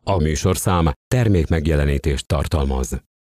A műsorszám termékmegjelenítést tartalmaz.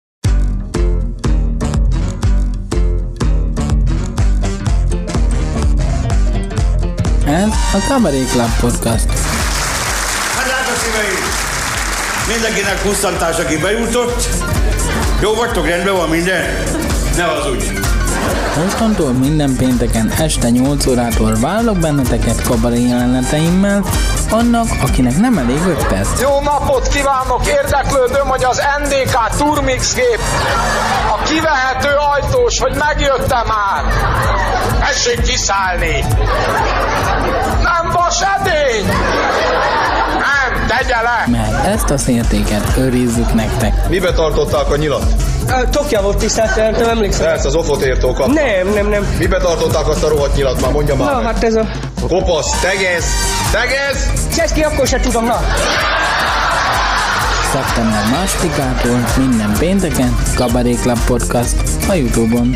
Ez a Kabaré Club Podcast. Hát a szíveim! Mindenkinek pusztantás, aki bejutott. Jó vagytok, rendben van minden? Ne hazudj! Mostantól minden pénteken este 8 órától várlak benneteket kabaré jeleneteimmel, annak, akinek nem elég 5 perc. Jó napot kívánok! Érdeklődöm, hogy az NDK Turmix gép a kivehető ajtós, hogy megjöttem már. Tessék kiszállni! Nem vas edény! Nem, tegye le! Mert ezt a szértéket őrizzük nektek. Mibe tartották a nyilat? Tokja volt tisztelt, nem emlékszem. Persze, az ofot értó kap. Nem. Mibe tartották azt a rohadt nyilat már? Mondja már. Na, meg. hát ez a... Kopasz, tegez! Cseszki, akkor se tudom, na. Szeptember 2-ától minden pénteken Kabaré Club Podcast a YouTube-on.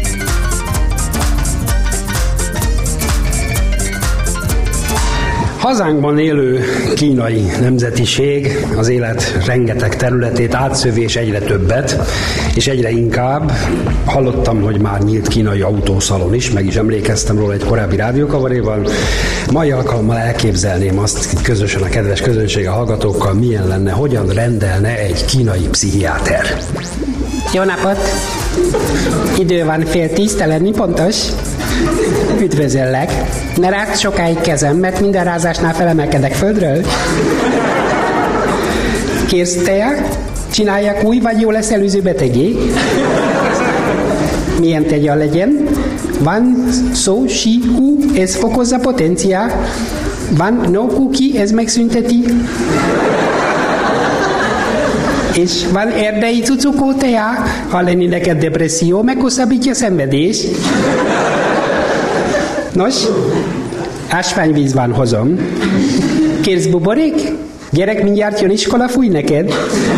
Hazánkban élő kínai nemzetiség az élet rengeteg területét átszövi, és egyre többet, és egyre inkább. Hallottam, hogy már nyílt kínai autószalon is, meg is emlékeztem róla egy korábbi rádiókavaréval. Mai alkalommal elképzelném azt közösen a kedves közönsége hallgatókkal, milyen lenne, hogyan rendelne egy kínai pszichiáter. Jó napot! Idő van 9:30 lenni, pontos? Üdvözöllek! Ne rágd sokáig kezem, mert minden rázásnál felemelkedek földről. Kérsz teát? Csináljak új, vagy jó lesz előző betegé? Milyen tegya legyen? Van szó, si, hú, ez fokozza potencia. Van no cookie, ez megszünteti. És van erdei cucukó tea, ha lenni neked depresszió, meghosszabbítja a szenvedés. Nos, ásványvíz van, hozom. Kérsz buborék? Gyerek, mindjárt jön iskola, fúj neked.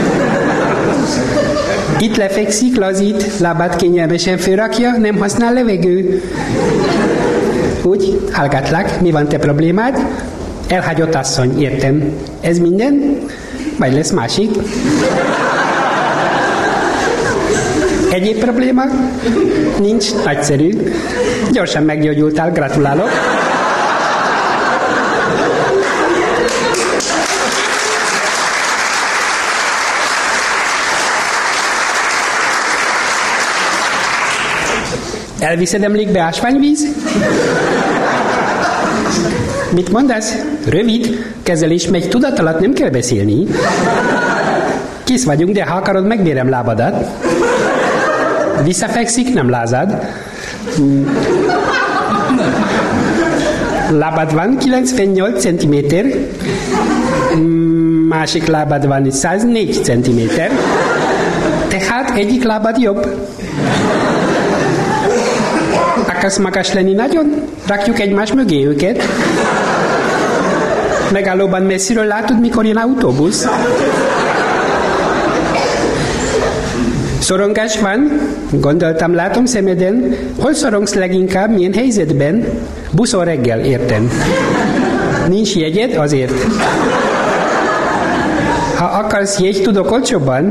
Itt lefekszik, lazít, lábát kényelmesen fölrakja, nem használ levegő. Úgy, hallgatlak, mi van te problémád? Elhagyott asszony, értem. Ez minden? Vagy lesz másik? Egyéb probléma? Nincs, nagyszerű. Gyorsan meggyógyultál, gratulálok. Elviszed emlékbe ásványvíz? Mit mondasz? Rövid, kezelés megy, tudat alatt nem kell beszélni. Kész vagyunk, de ha akarod, megmérem lábadat. Visszafekszik, nem lázad. Lábad van 98 cm. Másik lábad van 104 cm. Tehát egyik lábad jobb. Akarsz magas lenni nagyon? Rakjuk egymás mögé őket. Megállóban messziről látod, mikor jön autóbusz. Szorongás van? Gondoltam, látom szemeden. Hol szorongsz leginkább, milyen helyzetben? Buszon reggel, értem. Nincs jegyed? Azért. Ha akarsz jegy, tudok olcsóbban.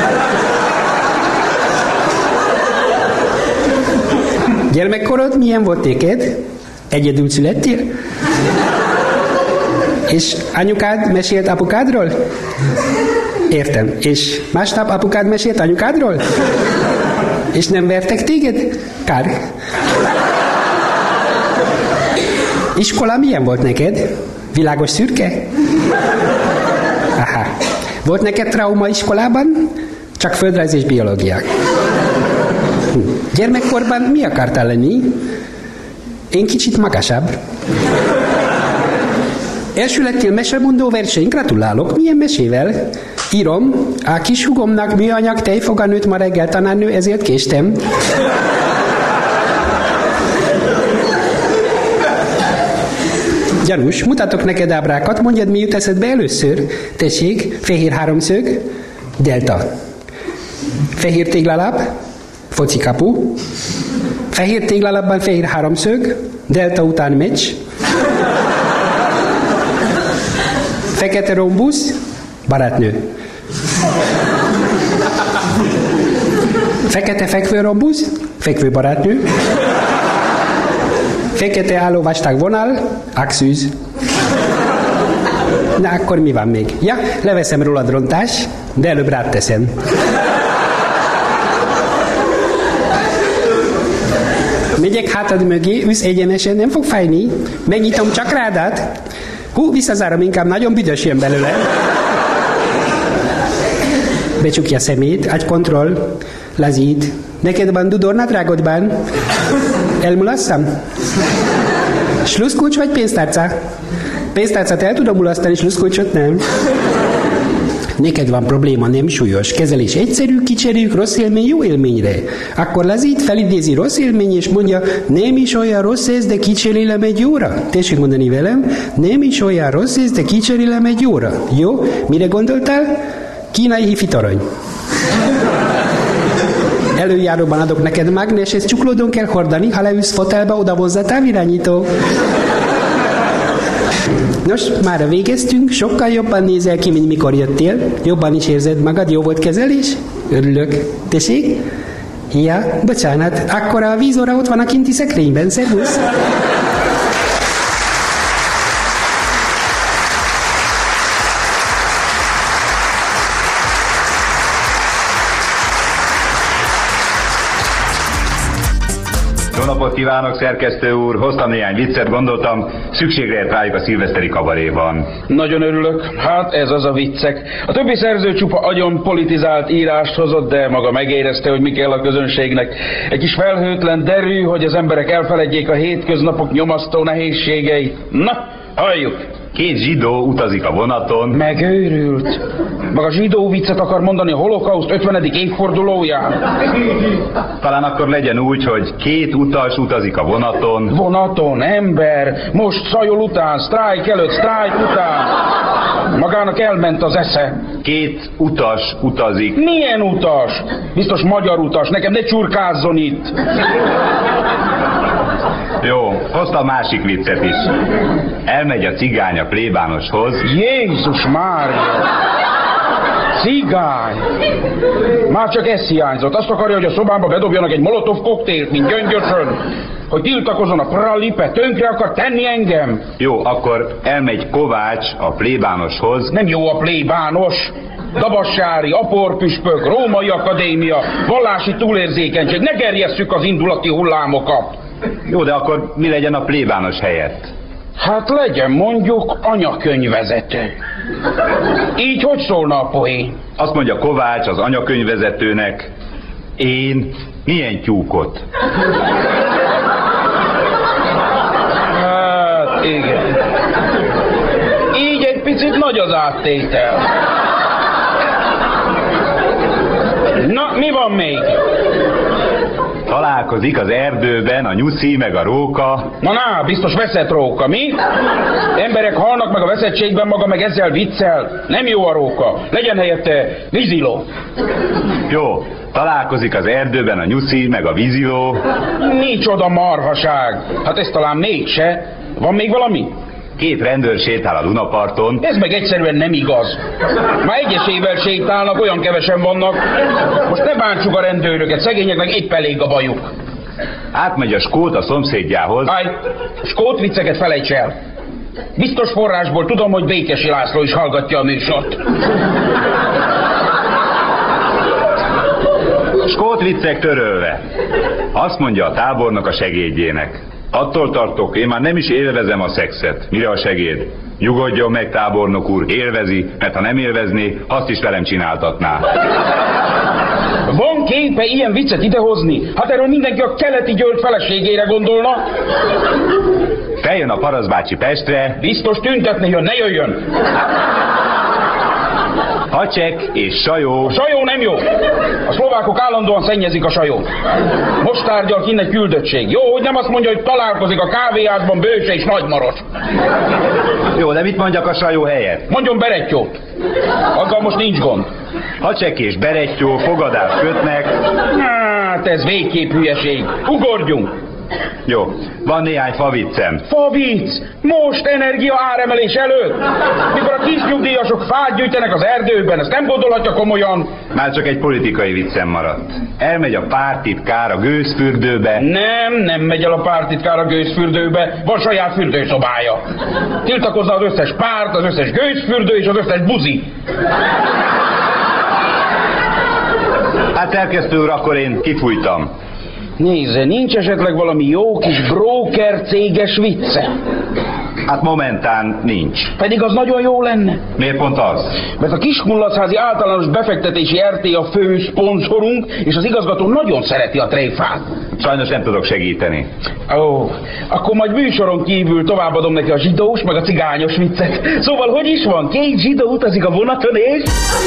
Gyermekkorod milyen volt néked? Egyedül születtél? És anyukád mesélt apukádról? Értem. És másnap apukád mesélt anyukádról? És nem vertek téged? Kár. Iskola milyen volt neked? Világos szürke? Aha. Volt neked trauma iskolában? Csak földrajz és biológia. Gyermekkorban mi akartál lenni? Én kicsit magasabb. Első lettél mesemondó verseny, gratulálok. Milyen mesével? Írom, a kis hugomnak műanyag tejfoga nőtt ma reggel tanárnő, ezért késtem. Gyanús, mutatok neked ábrákat, mondjad, mi jut eszedbe először. Tessék, fehér háromszög, delta. Fehér téglalap, focikapu. Fehér téglalapban fehér háromszög, delta után meccs. Fekete rombusz, Barátnő. Fekete fekvőrombusz, fekvő barátnő. Fekete álló vastag vonal, axűz. Na, akkor mi van még? Ja, leveszem rólad rontás, de előbb rád teszem. Megyek hátad mögé, üsz egyenesen, nem fog fájni. Megnyitom csak rádat. Visszazárom, inkább nagyon büdös jön belőle. Becsukja szemét, agykontroll, lazít. Neked van dudornadrágodban? Elmulasszam? Sluszkulcs vagy pénztárca? Pénztárcát el tudom mulasztani, sluszkulcsot nem. Neked van probléma, nem súlyos. Kezelés egyszerű, kicseréljük rossz élmény jó élményre. Akkor lazít, felidézi rossz élmény, és mondja, nem is olyan rossz ez, de kicserélem egy jóra. Tessék mondani velem, nem is olyan rossz ez, de kicserélem egy jóra. Jó? Mire gondoltál? Kínai hifi torony. Előjáróban adok neked mágneses, csuklódon kell hordani, ha leülsz fotelbe, oda vonz a távirányító. Nos, mára végeztünk, sokkal jobban nézel ki, mint mikor jöttél. Jobban is érzed magad, jó volt kezelés? Örülök. Tessék? Ja, bocsánat, akkor a vízóra ott van a kinti szekrényben, szervusz. Jó napot kívánok, szerkesztő úr! Hoztam néhány viccet, gondoltam, szükségre ért rájuk a szilveszteri kabaréban. Nagyon örülök. Hát ez az a viccek. A többi szerző csupa agyon politizált írást hozott, de maga megérezte, hogy mi kell a közönségnek. Egy kis felhőtlen derű, hogy az emberek elfeledjék a hétköznapok nyomasztó nehézségeit. Na, halljuk! 2 zsidó utazik a vonaton. Megőrült. Maga zsidó viccet akar mondani a holokauszt 50. évfordulóján. Talán akkor legyen úgy, hogy 2 utas utazik a vonaton. Vonaton, ember, most szajol után, sztrájk előtt, sztrájk után. Magának elment az esze. 2 utas utazik. Milyen utas? Biztos magyar utas, nekem ne csurkázzon itt. Jó, hoztam másik viccet is. Elmegy a cigány a plébánoshoz. Jézus Mária! Cigány! Már csak ez hiányzott. Azt akarja, hogy a szobámba bedobjanak egy molotov koktélt, mint Gyöngyösön. Hogy tiltakozon a pralipe, tönkre akar tenni engem. Jó, akkor elmegy Kovács a plébánoshoz. Nem jó a plébános. Dabassári, aporpüspök, római akadémia, vallási túlérzékenység. Ne gerjesszük az indulati hullámokat. Jó, de akkor mi legyen a plébános helyett? Hát legyen mondjuk anyakönyvvezető. Így hogy szólna a poén? Azt mondja Kovács az anyakönyvvezetőnek, én milyen tyúkot? Hát igen. Így egy picit nagy az áttétel. Na, mi van még? Találkozik az erdőben a nyuszi meg a róka. Na, biztos veszett róka, mi? Emberek halnak meg a veszettségben, maga meg ezzel viccel. Nem jó a róka. Legyen helyette víziló. Jó, találkozik az erdőben a nyuszi meg a víziló. Micsoda marhaság. Hát ez talán mégse. Van még valami? 2 rendőr sétál a Dunaparton. Ez meg egyszerűen nem igaz. Már egyesével sétálnak, olyan kevesen vannak. Most ne bántsuk a rendőröket, szegényeknek épp elég a bajuk. Átmegy a skót a szomszédjához. Állj, skót vicceket felejts el. Biztos forrásból tudom, hogy Békesi László is hallgatja a műsort. Skót viccek törölve. Azt mondja a tábornok a segédjének. Attól tartok, én már nem is élvezem a szexet. Mire a segéd? Nyugodjon meg, tábornok úr, élvezi, mert ha nem élvezné, azt is velem csináltatná. Van képe ilyen viccet idehozni? Hát erről mindenki a Keleti György feleségére gondolna. Feljön a Paraszbácsi Pestre. Biztos tüntetni jön, ne jöjjön. Hacsek és sajó. A sajó nem jó. A szlovákok állandóan szennyezik a sajót. Most tárgyal kinn egy küldöttség. Jó, hogy nem azt mondja, hogy találkozik a kávéházban Bőse és Nagymaros. Jó, de mit mondjak a sajó helyett? Mondjon Berettyót. Azzal most nincs gond. Hacsek és Berettyó fogadást kötnek. Hát ez végképp hülyeség. Ugorjunk. Jó, van néhány faviccem. Favic! Most energia áremelés előtt! Mikor a kis nyugdíjasok fát gyűjtenek az erdőben, ezt nem gondolhatja komolyan. Már csak egy politikai viccem maradt. Elmegy a pártitkár a gőzfürdőbe. Nem megy el a pártitkár a gőzfürdőbe, van saját fürdőszobája. Tiltakozna az összes párt, az összes gőzfürdő és az összes buzi. Hát szerkesztő úr, akkor én kifújtam. Nézze, nincs esetleg valami jó kis broker céges vicce? Hát momentán nincs. Pedig az nagyon jó lenne. Miért pont az? Mert a Kiskunlaszházi Általános Befektetési RT a fő szponzorunk, és az igazgató nagyon szereti a tréfát. Sajnos nem tudok segíteni. Ó, akkor majd műsoron kívül továbbadom neki a zsidós, meg a cigányos viccet. Szóval hogy is van? 2 zsidó utazik a vonaton és...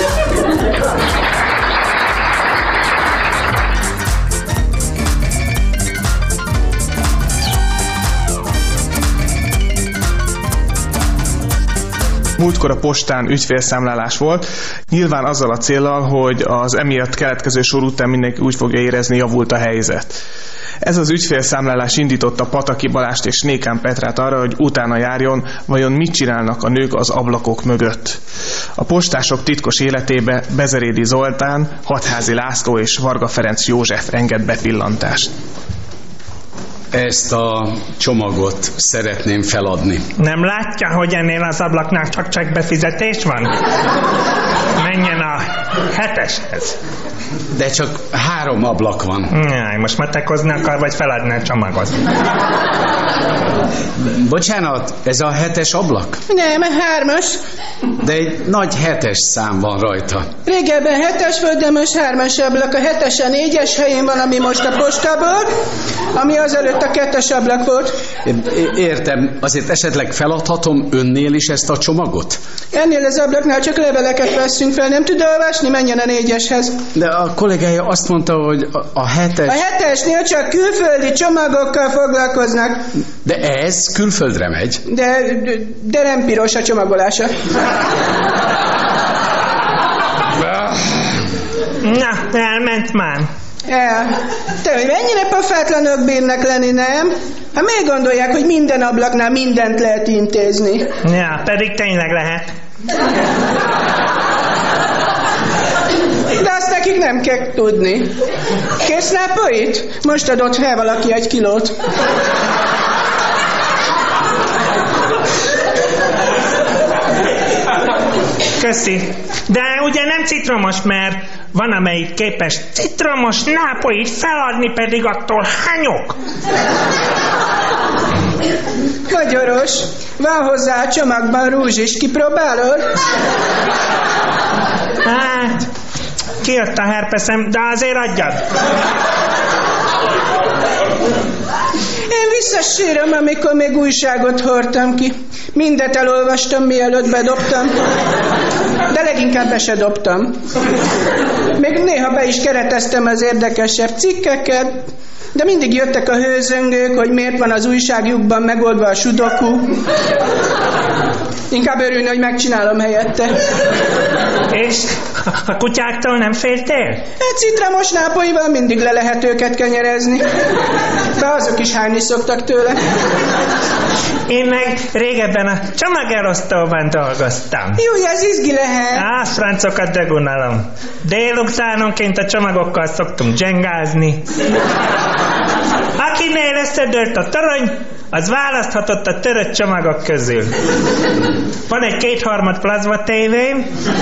Múltkor a postán ügyfélszámlálás volt, nyilván azzal a céllal, hogy az emiatt keletkező sor után mindenki úgy fogja érezni, javult a helyzet. Ez az ügyfélszámlálás indította Pataki Balást és Nékán Petrát arra, hogy utána járjon, vajon mit csinálnak a nők az ablakok mögött. A postások titkos életébe Bezerédi Zoltán, Hatházi László és Varga Ferenc József enged bepillantást. Ezt a csomagot szeretném feladni. Nem látja, hogy ennél az ablaknál csak befizetés van? Menjen a 7-eshez. De csak 3 ablak van. Jaj, most matekozni akar, vagy feladni a csomagot? Bocsánat, ez a 7-es ablak? Nem, 3-as. De egy nagy 7-es szám van rajta. Régebben 7-es volt, de most 3-as ablak. A 7-es a 4-es helyén van, ami most a postából, ami azelőtt a 2-es ablak volt. Értem, azért esetleg feladhatom önnél is ezt a csomagot? Ennél az ablaknál csak leveleket veszünk fel, nem tud olvasni, menjen a 4-eshez. De a kollégája azt mondta, hogy a 7-es... A 7-esnél csak külföldi csomagokkal foglalkoznak. De ez külföldre megy. De nem piros a csomagolása. Na, elment már. Te, hogy mennyire pofátlanok bírnak lenni, nem? Hát miért gondolják, hogy minden ablaknál mindent lehet intézni? Ja, pedig tényleg lehet. De azt nekik nem kell tudni. Kész nápoit? Most adott fel valaki 1 kilót. Köszi. De ugye nem citromos, mert van amelyik képes citromos nápoit feladni, pedig attól hányok. Magyaros. Van hozzá a csomagban rúzs is. Kipróbálod? Hát, kijött a herpeszem, de azért adjad. Én visszasírom, amikor még újságot hordtam ki. Mindet elolvastam, mielőtt bedobtam. De leginkább be se dobtam. Még néha be is kereteztem az érdekesebb cikkeket, de mindig jöttek a hőzöngők, hogy miért van az újságjukban megoldva a sudoku. Inkább örülni, hogy megcsinálom helyette. És a kutyáktól nem féltél? Egy citromos nápolyval mindig le lehet őket kenyerezni. De azok is hányni szoktak tőle. Én meg régebben a csomagelosztóban dolgoztam. Jó, ez izgi lehet. Francokat degunalom. Délutánonként a csomagokkal szoktunk dzsengázni. Akinél összedőlt a torony, az választhatott a törött csomagok közül. Van egy 2/3 plazma tévém.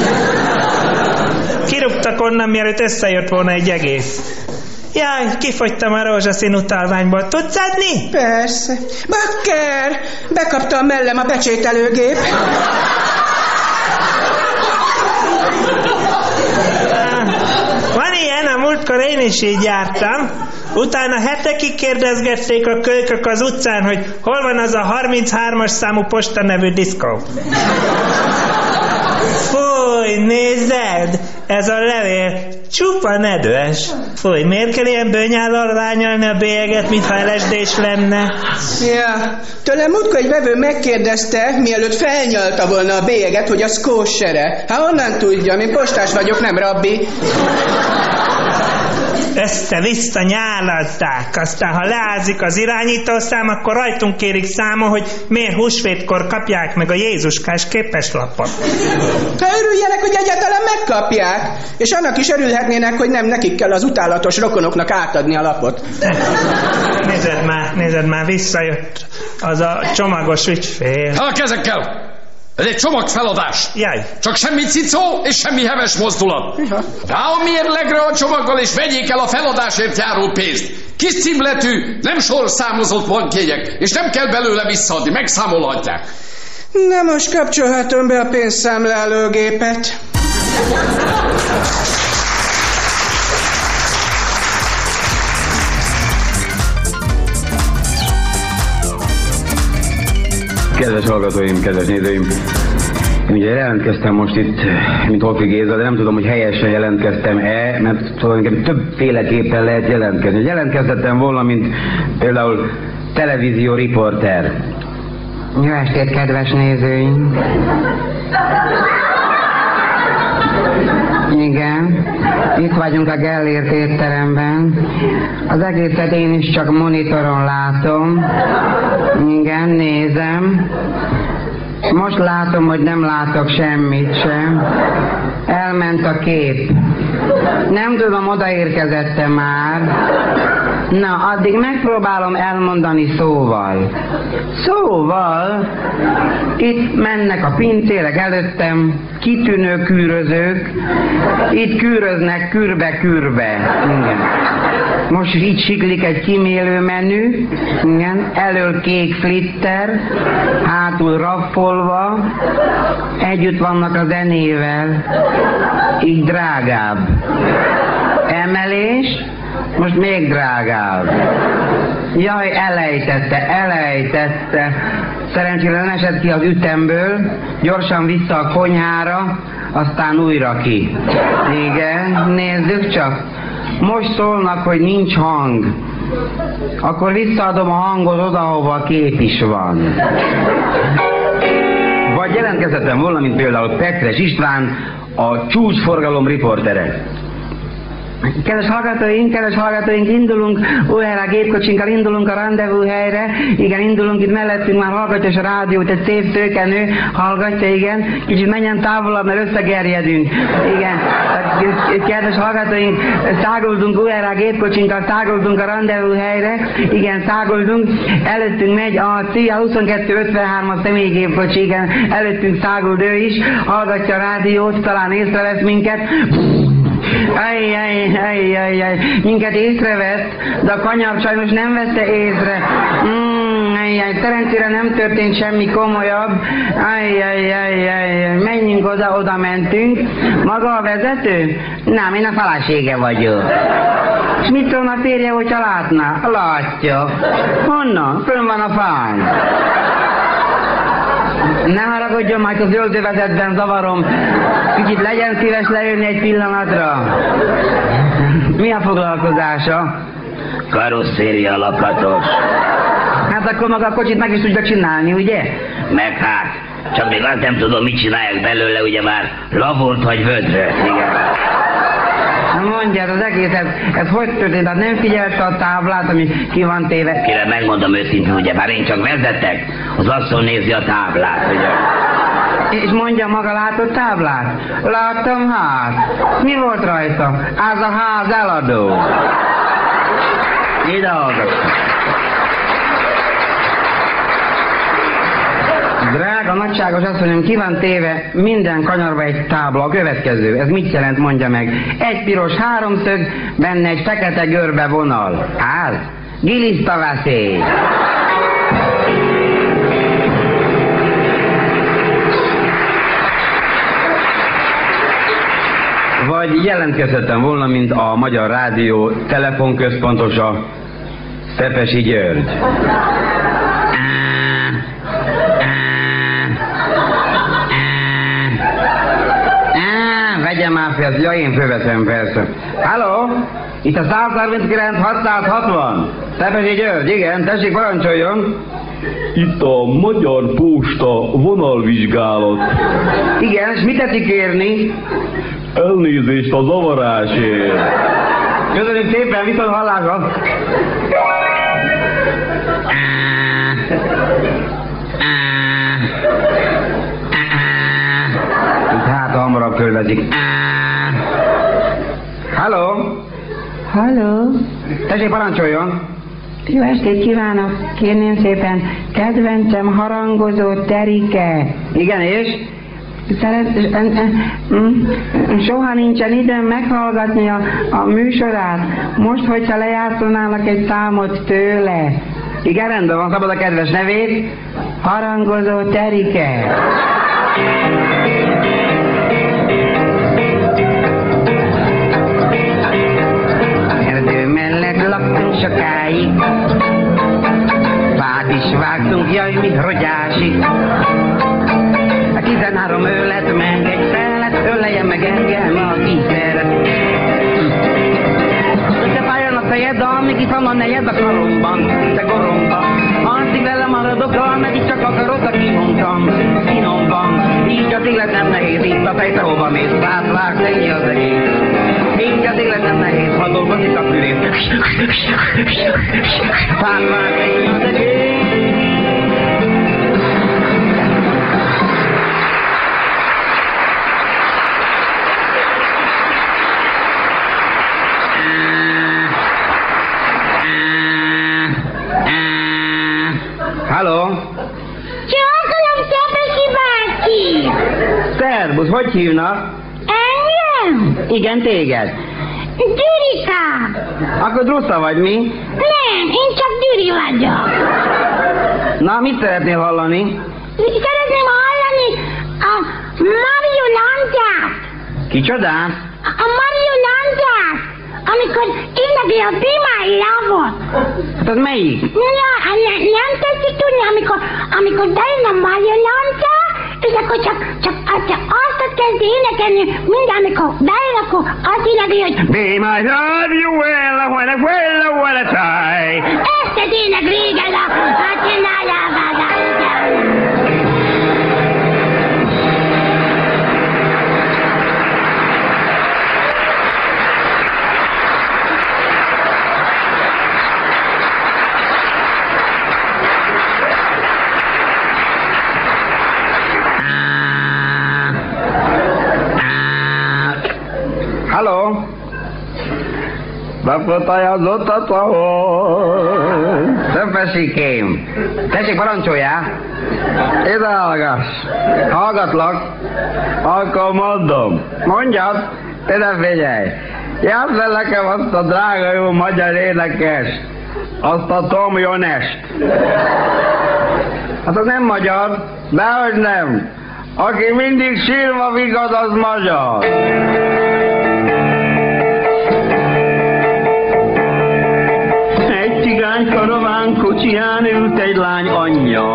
Kirúgtak onnan, mielőtt összejött volna egy egész. Jaj, kifogytam a rózsaszín utalványból. Tudsz adni? Persze. Bakker! Bekapta a mellem a pecsételőgép. Van ilyen, a múltkor én is így jártam. Utána hetekig kérdezgették a kölykök az utcán, hogy hol van az a 33-as számú posta nevű diszkó. Fúj, nézed! Ez a levél csupa nedves. Fúj, miért kell ilyen bőnyállal rányalni a bélyeget, mintha LSD-s lenne? Ja, tőlem múltkor egy vevő megkérdezte, mielőtt felnyalta volna a bélyeget, hogy az kósere. Hát honnan tudja, én postás vagyok, nem rabbi. Össze-vissza nyálazzák, aztán ha leázik az irányítószám, akkor rajtunk kérik számon, hogy miért húsvétkor kapják meg a Jézuskás képeslapot. Ha örüljenek, hogy egyáltalán megkapják, és annak is örülhetnének, hogy nem nekik kell az utálatos rokonoknak átadni a lapot. Nézed már, visszajött az a csomagos ügyfél. El a kezekkel! Ez egy csomagfeladás. Jaj. Csak semmi cicó és semmi heves mozdulat. Rá a mérlegre a csomaggal, és vegyék el a feladásért járó pénzt. Kis címletű, nem sorszámozott bankjegyek, és nem kell belőle visszaadni, megszámolhatják. Na most kapcsolhatom be a pénzszámlálógépet. Kedves hallgatóim, kedves nézőim! Ugye jelentkeztem most itt, mint Holfi Géza, de nem tudom, hogy helyesen jelentkeztem-e, mert tulajdonképpen többféleképpen lehet jelentkezni. Jelentkezhettem volna, mint például televízió riporter. Jó estét, kedves nézőim! Igen, itt vagyunk a Gellért étteremben. Az egészet én is csak monitoron látom. Igen, nézem. Most látom, hogy nem látok semmit sem. Elment a kép. Nem tudom, odaérkezette már. Na, addig megpróbálom elmondani szóval. Szóval, itt mennek a pincérek előttem, kitűnő kűrözők, itt kűröznek kürbe-kürbe. Igen. Most itt siklik egy kimélő menü, igen, elől kék flitter, hátul raffolva, együtt vannak a zenével, így drágább. Emelés, most még drágább. Jaj, elejtette. Szerencsére nem esett ki az ütemből, gyorsan vissza a konyhára, aztán újra ki. Igen, nézzük csak. Most szólnak, hogy nincs hang. Akkor visszaadom a hangot oda, ahova a kép is van. Vagy jelentkezhetem volna, mint például Petres István, a csúcsforgalom riportere. Kedves hallgatóink, indulunk, újra a gépkocsinkkal indulunk a rendezvúhelyre. Igen, indulunk, itt mellettünk már hallgatja a rádiót, egy szép szőkenő hallgatja, igen. Kicsit menjen távolabb, mert összegerjedünk. Igen, kedves hallgatóink, száguldunk újra a gépkocsinkkal, száguldunk a rendezvúhelyre. Igen, száguldunk, előttünk megy a CIA 2253-as személygépkocsi, igen, előttünk száguld ő is, hallgatja a rádiót, talán észrevesz minket. Ajjaj, minket észrevett, de a kanyar sajnos nem vette észre. Szerencsére nem történt semmi komolyabb. Ajjaj, menjünk oda mentünk. Maga a vezető? Nem, én a felesége vagyok. És mit szólna a férje, hogyha látná? Látja. Honnan? Fönn van a fán. Ne haragudjon, majd az öltövezetben zavarom. Kicsit legyen szíves lejönni egy pillanatra. Mi a foglalkozása? Karosszéria lakatos. Hát akkor maga a kocsit meg is tudja csinálni, ugye? Meg hát, csak még azt nem tudom, mit csinálják belőle, ugye már lavort vagy vödröt, igen. Mondjad, az egész, ez hogy történt? Hát nem figyelte a táblát, ami ki van téve? Kire megmondom őszintén, ugye, bár én csak vezetek, az asszony nézi a táblát, ugye. És mondja, maga látott táblát? Láttam, hát. Mi volt rajta? Az a ház eladó. Ide hallgatom. Drága, nagyságos asszonyom, ki van téve minden kanyarba egy tábla, a következő. Ez mit jelent, mondja meg? Egy piros háromszög, benne egy fekete görbe vonal. Áll? Gilisztaveszély. Vagy jelentkezhettem volna, mint a Magyar Rádió telefonközpontosa, Szepesi György. Vegye már fel, ja, én fölveszem persze. Halló? Itt a 139 660. Szepesi György, igen, tessék, parancsoljon. Itt a Magyar Posta vonalvizsgálat. Igen, és mit tetszik kérni? Elnézést a zavarásért. Köszönjük szépen, viszont hallásra. Hát hamarabb körvezik. Halló? Halló? Tessék, parancsoljon. Jó estét kívánok, kérném szépen, kedvencem harangozó Terike. Igen, és? Soha nincsen időm meghallgatni a műsorát. Most, hogyha lejátszanának egy számot tőle. Igen, rendben van, szabad a kedves nevét. Harangozó Terike. Erdő mellett laktunk sokáig. Fát is vágtunk, jaj, mi rogyásig. 13 ölet meg egy felet, öleljen meg engem, aki szeret. Összefájjon a fejed, amíg itt van a nejed a karomban, te goromban. Addig vele maradok, ameddig csak akarod, kimondtam, finomban. Így az élet nem nehéz, itt a fejte hova mész, vág, ennyi az egész. Így az élet nem nehéz, ha dolgozik a fülét. Vág, ennyi az egész. Halló? Csókolom, Szepesi bácsi! Szerbusz, hogy hívnak? Engem? Igen, téged. Gyurika! Akkor Drusza vagy mi? Nem, én csak Gyuri vagyok. Na, mit szeretnél hallani? Szeretném hallani a Mario Lanzát. Kicsodát? A Mario Lanzát, amikor énekli a Be My Love-ot. Hát az melyik? Ja, nem tetszik tudni, amikor bejön a Mario Lanza, és akkor csak azt kezdi énekelni, minden amikor bejön, akkor azt énekli, hogy Be my love, you will, when I try. Ezt az ének régen a csinálják. Halló? Befutajazott a tahol. Szöpesikém. Tessék, parancsoljál. Ide hallgass. Hallgatlak. Akkor mondom. Mondjad. Ide figyelj. Játsz le nekem azt a drága jó magyar énekest. Azt a Tom Jonest. Hát az nem magyar. Dehogy nem. Aki mindig sírva vigad, az magyar. Cigány karaván kocsiján ült egy lány anyja.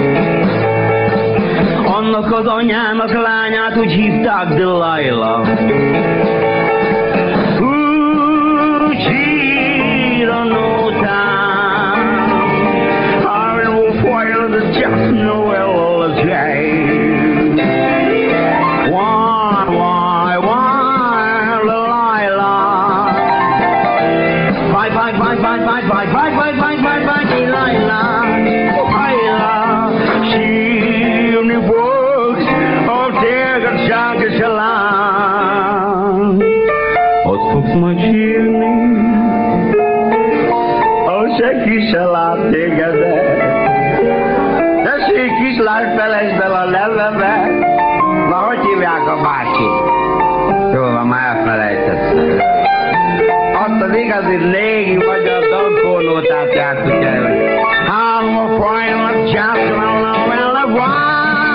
Annak az anyának lányát úgy hívták Delilah. Cheat on no time. I will foil the just Noel the day. Why, Delilah? Fight, Delilah. She only works all day and shaggy salon. Azt fogsz majd sírni, senki se lát tégedet. Tessék kislány, felejtsd el a nevemet. Na, hogy hívják a bácsit? Jól van, már elfelejtettem. Azt az igazi régi magyar dalkórnótát játszuk el, hogy I'm a final just well a wine.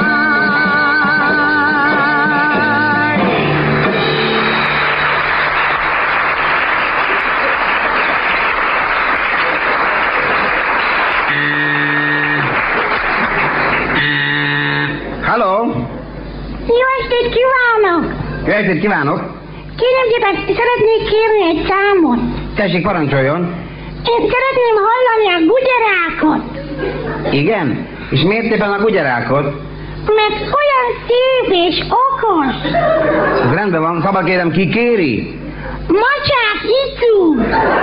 Halló? Jó estét kívánok! Jó estét kívánok! Kérem szépen, szeretnék kérni egy számot. Tessék, parancsoljon! Én szeretném hallani a gugyerákot. Igen? És miért éppen a gugyerákot? Mert olyan szép és okos. Rendben van, szabad kérem, ki kéri? Macsák Icu.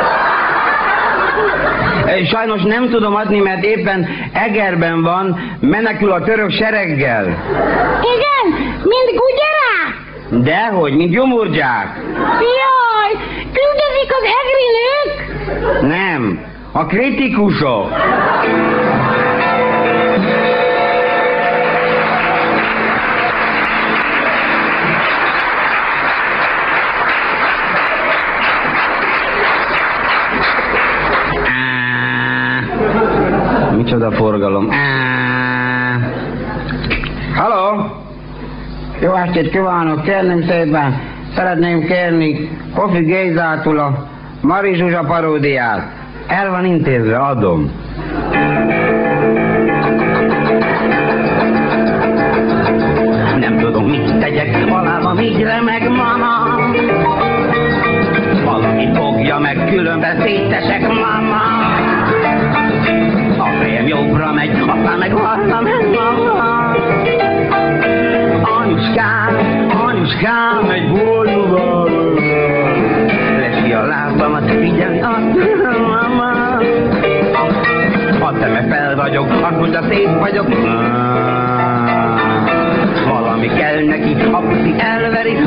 Sajnos nem tudom adni, mert éppen Egerben van, menekül a török sereggel. Igen, mint gugyarák. Dehogy, mint gyomurgyák. Jaj, küldözik az egri nők? Nem, a kritikusok. Micsoda forgalom. Halló? Jó estét kívánok, kérném szépen. Szeretném kérni Kofi Gézától a Mari Zsuzsa paródiát. El van intézve, adom. Nem tudom, mit tegyek, alába így remeg mama. Valami fogja meg, különben szétesek mama. A fejem jobbra megy, aztán meg balra megy mama. Anyuskám, egy bolyóval. Lesi a lábamat, figyelj azt, mama. Azt hiszem, fel vagyok, azt mondja, szép vagyok. Valami kell neki, a puszi elveri.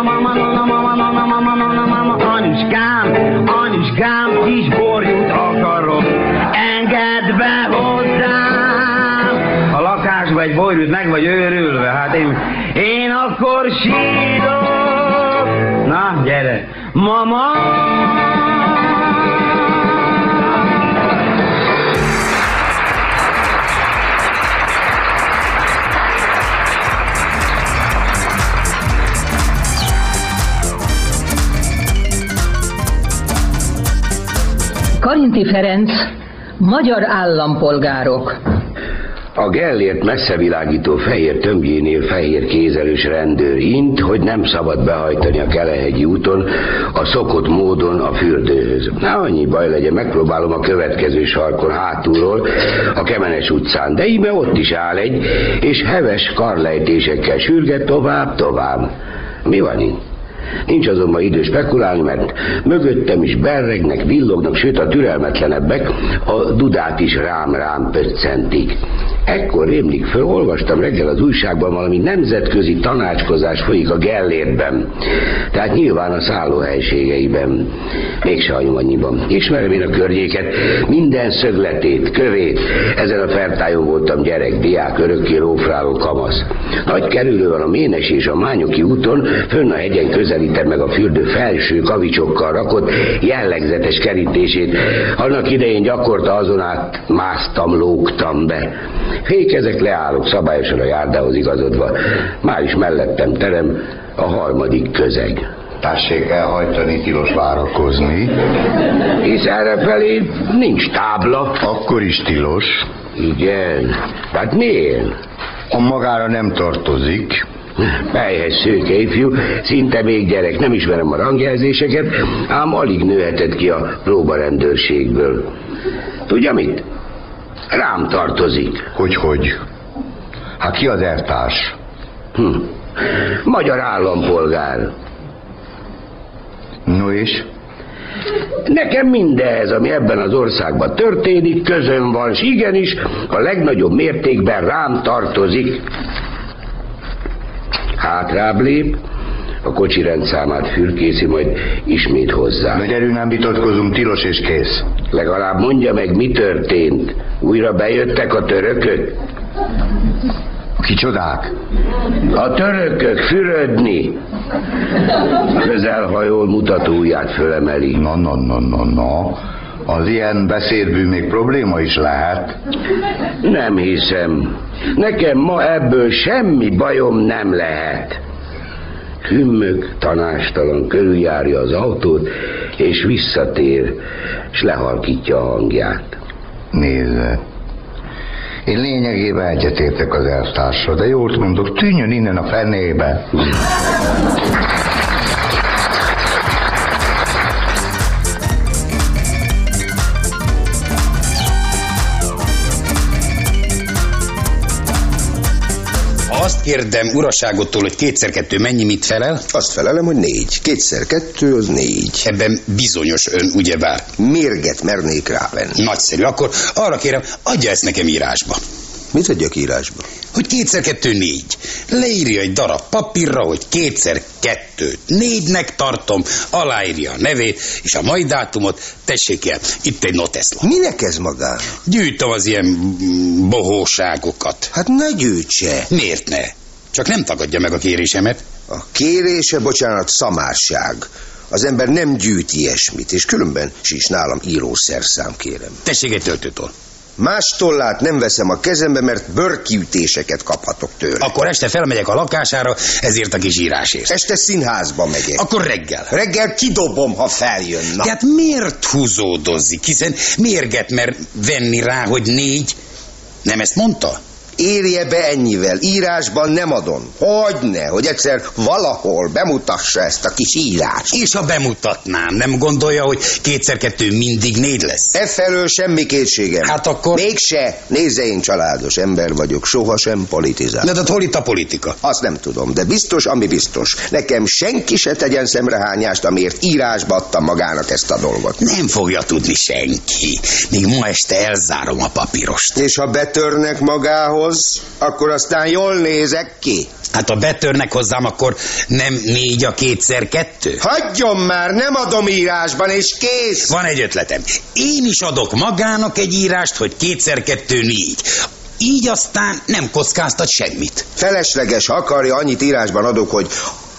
Anyuskám, kis borjút akarok. Engedd be hozzám. A lakásba egy borjút meg vagy őrülve, hát én akkor sírok. Na, gyere. Mama! Karinti Ferenc, magyar állampolgárok. A Gellért messzevilágító fehér tömbjénél fehér kézelős rendőr int, hogy nem szabad behajtani a Kelehegyi úton a szokott módon a fürdőhöz. Na, annyi baj legyen, megpróbálom a következő sarkon hátulról, a Kemenes utcán, de íme ott is áll egy, és heves karlejtésekkel sürget tovább. Mi van itt? Nincs azonban idő spekulálni, mert mögöttem is berregnek, villognak, sőt a türelmetlenebbek a dudát is rám pöccentik. Ekkor rémlik föl, olvastam reggel az újságban, valami nemzetközi tanácskozás folyik a Gellértben. Tehát nyilván a szállóhelységeiben. Mégse hagyom annyiban. Ismerem én a környéket, minden szögletét, kövét. Ezen a fertájon voltam gyerek, diák, örökké rófráló kamasz. Nagy kerülő van a Ménes és a Mányoki úton, fönn a hegyen közelítem meg a fürdő felső kavicsokkal rakott jellegzetes kerítését. Annak idején gyakorta azon át másztam, lógtam be. Fékezek, leállok szabályosan a járdához igazodva. Már is mellettem terem, a harmadik közeg. Tessék elhajtani, tilos várakozni. Hisz errefelé nincs tábla. Akkor is tilos. Igen. Tehát miért? A magára nem tartozik. Melyhez szőke ifjú, szinte még gyerek, nem ismerem a rangjelzéseket, ám alig nőhetett ki a próbarendőrségből. Tudja mit? Rám tartozik. Hogy? Hát ki az eltárs? Magyar állampolgár. No és? Nekem mindez, ami ebben az országban történik, közöm van, s igenis, a legnagyobb mértékben rám tartozik. Hátrább lép, a kocsi rendszámát fürkészi, majd ismét hozzá. Nagy erő nem vitatkozunk, tilos és kész. Legalább mondja meg, mi történt. Újra bejöttek a törökök? Kicsodák? A törökök fürödni. Közelhajol, mutatóujját fölemeli. Na. Az ilyen beszédbű még probléma is lehet. Nem hiszem. Nekem ma ebből semmi bajom nem lehet. Hümmög, tanástalan, körüljárja az autót, és visszatér, és lehalkítja a hangját. Nézze, én lényegében egyetértek az elvtársra, de jól mondok, tűnjön innen a fenébe. Megkérdem uraságottól, hogy 2x2 mennyi, mit felel? Azt felelem, hogy 4. 2x2 az 4. Ebben bizonyos ön, ugyebár? Mérget mernék rávenni. Nagyszerű, akkor arra kérem, adja ezt nekem írásba. Mit adjak írásba? Hogy 2x2 4. Leírja egy darab papírra, hogy 2x2 4-nek tartom, aláírja a nevét, és a mai dátumot, tessék el, itt egy noteszlap. Minek ez magán? Gyűjtöm az ilyen bohóságokat. Hát ne gyűjtse. Miért ne? Csak nem tagadja meg a kérésemet. A kérése, bocsánat, szamárság. Az ember nem gyűjt ilyesmit, és különben sincs nálam írószerszám, kérem. Tessék egy töltőtól. Más tollát nem veszem a kezembe, mert bőrkiütéseket kaphatok tőle. Akkor este felmegyek a lakására, ezért a kis írásért. Este színházba megyek. Akkor reggel. Reggel kidobom, ha feljön. Tehát miért húzódozik? Hiszen mérget mer venni rá, hogy 4. Nem ezt mondta? Érje be ennyivel, írásban nem adom. Hogyne, hogy egyszer valahol bemutassa ezt a kis írást. És ha bemutatnám, nem gondolja, hogy 2x2 mindig 4 lesz? Efelől semmi kétségem. Hát akkor... Mégse, nézze, én családos ember vagyok, sohasem politizál. De hol itt a politika? Azt nem tudom, de biztos, ami biztos. Nekem senki se tegyen szemrehányást, amiért írásba adtam magának ezt a dolgot. Nem fogja tudni senki. Még ma este elzárom a papírost. És ha betörnek magához, akkor aztán jól nézek ki. Hát ha betörnek hozzám, akkor nem 4 a 2x2? Hagyjon már, nem adom írásban, és kész. Van egy ötletem. Én is adok magának egy írást, hogy 2x2 4. Így aztán nem kockáztat semmit. Felesleges, ha akarja, annyit írásban adok, hogy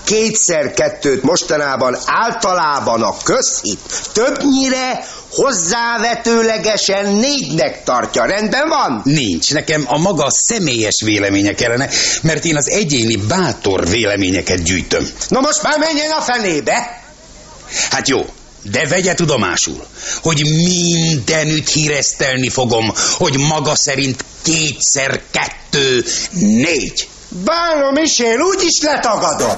2x2-t mostanában általában a közhit többnyire hozzávetőlegesen 4-nek tartja. Rendben van? Nincs. Nekem a maga személyes véleménye kellene, mert én az egyéni bátor véleményeket gyűjtöm. Na most már menjen a fenébe! Hát jó, de vegye tudomásul, hogy mindenütt híresztelni fogom, hogy maga szerint 2x2 4. Bánom is, én úgyis letagadom.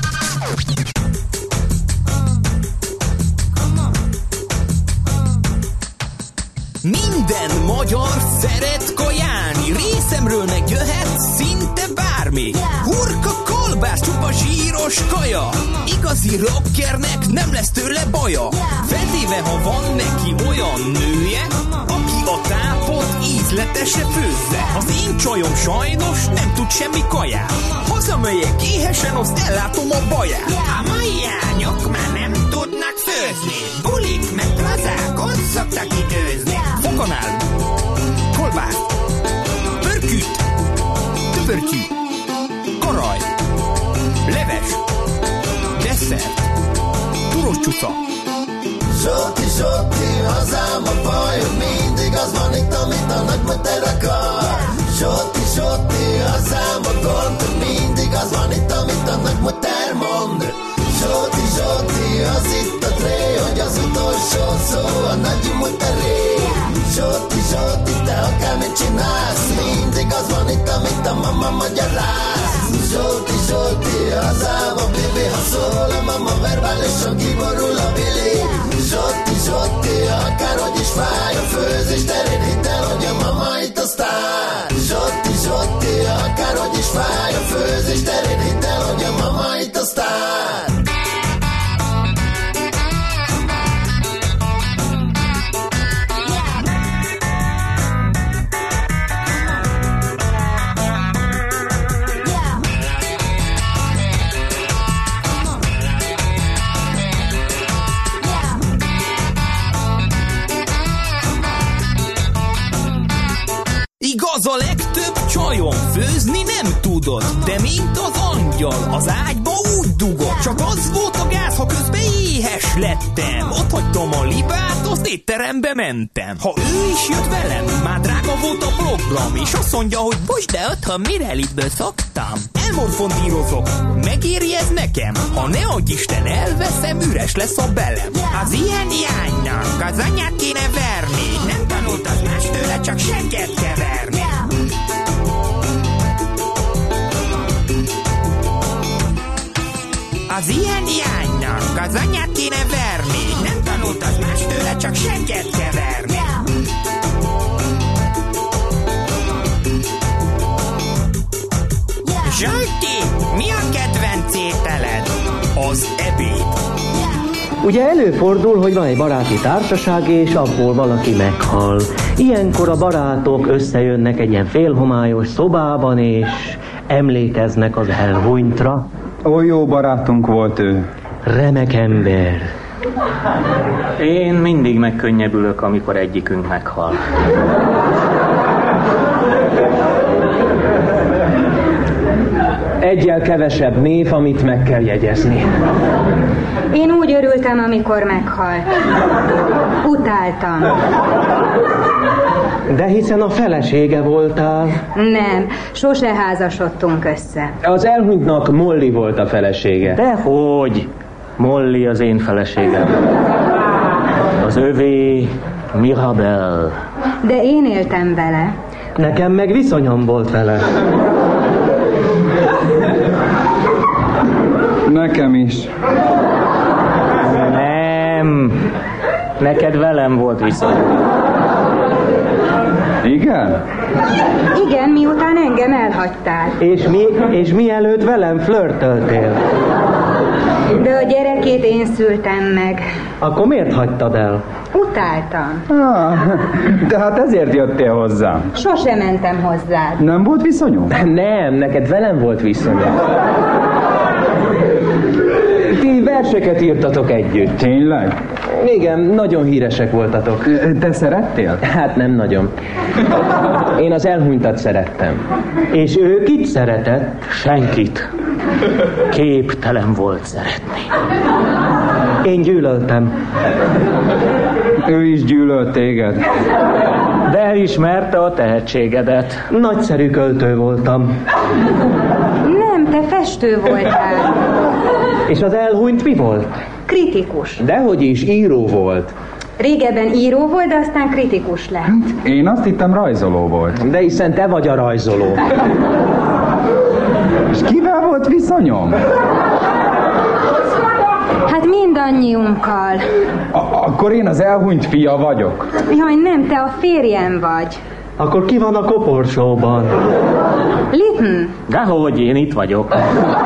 Minden magyar szeret kajálni, részemről megjöhet szinte bármi. Hurka, kolbász, csupa zsíros kaja, igazi rockernek nem lesz tőle baja. Feltéve, ha van neki olyan nője, aki a tápot ízletese főzze. Az én csajom sajnos nem tud semmi kaját, hazamegyek éhesen, azt ellátom a baját. A mai lányok már nem tudnak főzni, bulik meg plazákon szoktak időzni. Foganál, kolbász, pörküt, töbörtyű, karaj, leves, desszert, turós csúsza. Zsolti, Zsolti, hazám a bajom, mindig az van itt, amit a nagymater akar. Zsolti, Zsolti, hazám a gond, mindig az van itt, amit a nagymater mond. Zsolti, Zsolti, az itt a tré, hogy az utolsó szó a nagymateré. Zsolti, Zsolti, te akármit csinálsz, mindig az van itt, amit a mama magyaráz. Zsolti, Zsolti, hazám a bibi, ha szól a mama verbálisan kiborul a bili. Zsolti, Zsolti, akárhogy is fáj a főzés terén, hidd el, hogy a mama itt a sztár. Zsolti, Zsolti, akárhogy is fáj a főzés terén, hidd el, hogy a mama itt a sztár. Igaz, a legtöbb csajom főzni nem tudott, de mint az angyal az ágyba úgy dugott. Csak az volt a gáz, ha közben éhes lettem. Ott hagytam a libát, az étterembe mentem. Ha ő is jött velem, már drága volt a program, és azt mondja, hogy bocs, de otthon Mirelitből szoktam. Elmorfondírozok, megéri ez nekem? Ha ne adj Isten, elveszem, üres lesz a belem. Az ilyen jánynak az anyát kéne verni, nem tanult az más tőle, csak segget keverni. Az ilyen jánynak az anyát kéne verni, nem tanult az más tőle, csak segget keverni. Zsolti, Ugye előfordul, hogy van egy baráti társaság, és abból valaki meghal. Ilyenkor a barátok összejönnek egy ilyen félhomályos szobában, és emlékeznek az elhunytra. Oly jó barátunk volt ő. Remek ember. Én mindig megkönnyebbülök, amikor egyikünk meghal. Egyel kevesebb név, amit meg kell jegyezni. Én úgy örültem, amikor meghalt. Utáltam. De hiszen a felesége voltál. Nem, sose házasodtunk össze. Az elhunytnak Molly volt a felesége. Dehogy? Molly az én feleségem. Az övé Mirabel. De én éltem vele. Nekem meg viszonyom volt vele. Nekem is. Nem. Neked velem volt viszony. Igen? Igen, miután engem elhagytál. És mielőtt velem flörtöltél. De a gyerekét én szültem meg. Akkor miért hagytad el? Utáltam. De hát ezért jöttél hozzám. Sose mentem hozzád. Nem volt viszonyom? Nem, neked velem volt viszonyom. Ti verseket írtatok együtt. Tényleg? Igen, nagyon híresek voltatok. Te szerettél? Hát nem nagyon. Én az elhunytat szerettem. És ő kit szeretett? Senkit. Képtelen volt szeretni. Én gyűlöltem. Ő is gyűlölt téged. De elismerte a tehetségedet. Nagyszerű költő voltam. Nem, te festő voltál. És az elhunyt mi volt? Kritikus. Dehogy is, író volt. Régebben író volt, de aztán kritikus lett. Én azt hittem rajzoló volt. De hiszen te vagy a rajzoló. És kivel volt viszonyom? Hát mindannyiunkkal. Akkor én az elhunyt fia vagyok. Jaj, nem, te a férjem vagy. Akkor ki van a koporsóban? Litton. Dehogy, én itt vagyok.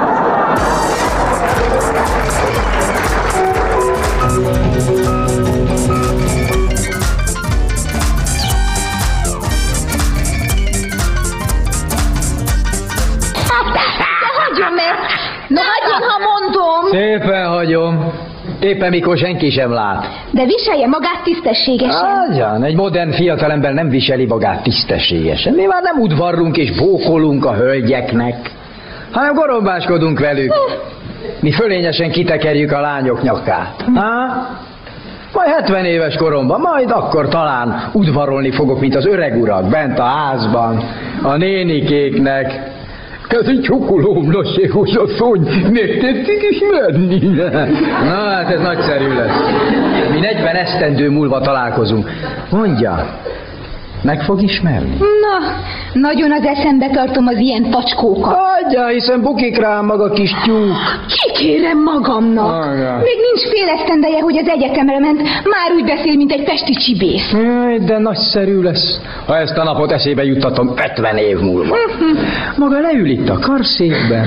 Na hagyjon, ha mondom! Szépen hagyom. Éppen mikor senki sem lát. De viselje magát tisztességesen. Hagyjan, egy modern fiatalember nem viseli magát tisztességesen. Mi már nem udvarlunk és bókolunk a hölgyeknek, hanem gorombáskodunk velük. Mi fölényesen kitekerjük a lányok nyakát. Majd 70 éves koromban, majd akkor talán udvarolni fogok, mint az öreg urak bent a házban, a nénikéknek. Kezi csukulóm, lasségos asszony, még tetszik ismerni? Na, hát ez nagyszerű lesz. Mi 40 esztendő múlva találkozunk. Mondja, meg fog ismerni? Na, nagyon az eszembe tartom az ilyen tacskókat. Adja, hiszen bukik rám maga kis tyúk. Kikérem magamnak. Még nincs fél esztendeje, hogy az egyetemre ment, már úgy beszél, mint egy pesti csibész. De nagyszerű lesz, ha ezt a napot eszébe juttatom 50 év múlva. Maga leül itt a karszékben,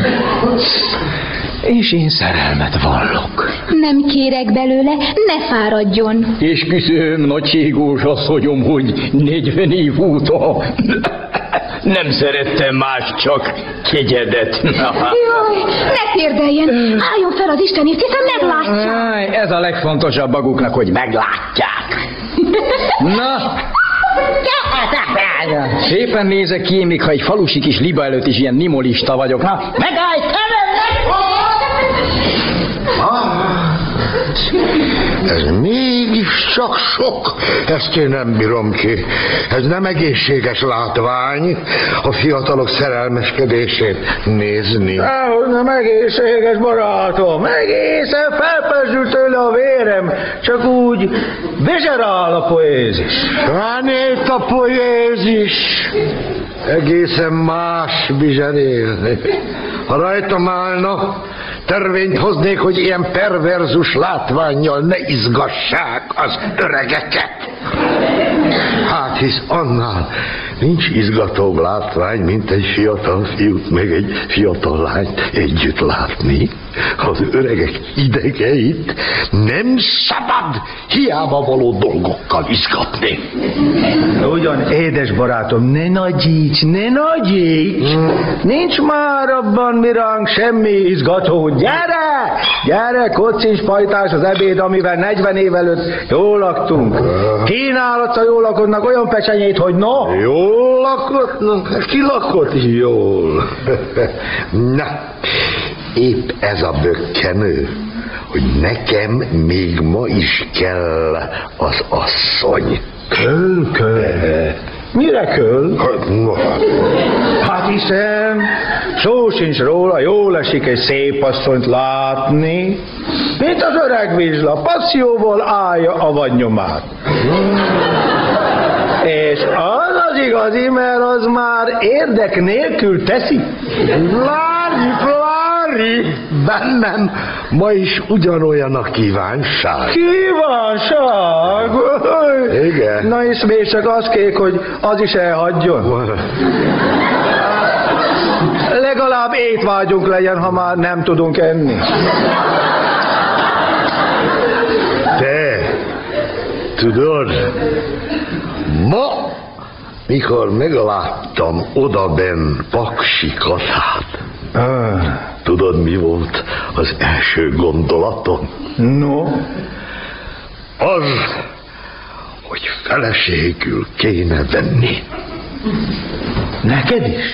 és én szerelmet vallok. Nem kérek belőle, ne fáradjon. És küszöm, nagységós asszonyom, hogy 40 év óta nem szerettem más, csak kegyedet. Jaj, ne térdeljen, álljon fel az Istenért, hiszen meglátják. Ez a legfontosabb maguknak, hogy meglátják. Na, szépen nézek ki, még ha egy falusi kis liba előtt is ilyen nimolista vagyok. Na, megállj, Ez mégis csak sok, ezt én nem bírom ki. Ez nem egészséges látvány, a fiatalok szerelmeskedését nézni. Ahogy nem egészséges, barátom, egészen felpezsül tőle a vérem, csak úgy bezserál a poézis. Ránét a poézis, egészen más bizserélni. Ha rajtam állna, törvényt hoznék, hogy ilyen perverzus látvánnyal ne izgassák az öregeket. Hát hisz annál Nincs izgatóbb látvány, mint egy fiatal fiút, meg egy fiatal lányt együtt látni. Az öregek idegeit nem szabad hiába való dolgokkal izgatni. Ugyan, édes barátom, ne nagyíts, ne nagyíts! Nincs már abban miránk semmi izgató. Gyere! Gyere, kocincs pajtás az ebéd, amivel 40 év előtt jól laktunk. Kínálatsz a jól lakodnak olyan pecsenyét, hogy no? Jól lakott? Ki lakott jól? Na, épp ez a bökkenő, hogy nekem még ma is kell az asszony. Köl. Mire köl? Hát hiszem, szó sincs róla, jól esik egy szép asszonyt látni, mint az öreg vizsla, passzióból állja a vadnyomát. És az igazi, mert az már érdek nélkül teszi. Lári, bennem ma is ugyanolyan a kívánság. Kívánság? Igen. Na és még csak az kék, hogy az is elhagyjon. Legalább étvágyunk legyen, ha már nem tudunk enni. Te, tudod, ma, mikor megláttam odabenn Paksi Katát, tudod, mi volt az első gondolatom? No? Az, hogy feleségül kéne venni. Neked is?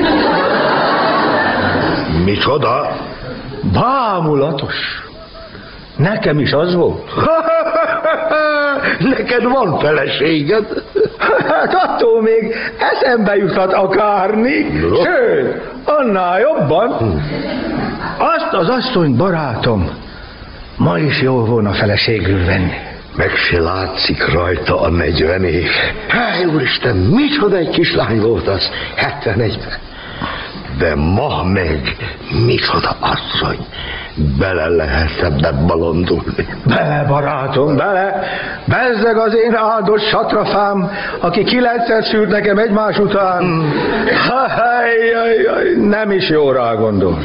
Micsoda? Bámulatos. Nekem is az volt. Neked van feleséged? Hát attól még eszembe juthat akármi. Sőt, annál jobban. Azt az asszonyt, barátom, ma is jól volna feleségül venni. Meg se látszik rajta a 40 év. Háj, úristen, micsoda egy kislány volt az 71-ben. De ma meg micsoda asszony. Bele lehet ebben bolondulni. Bele, barátom, bele. Bezzeg az én áldott satrafám, aki 9-szer szült nekem egymás után. Nem is jó rá gondol.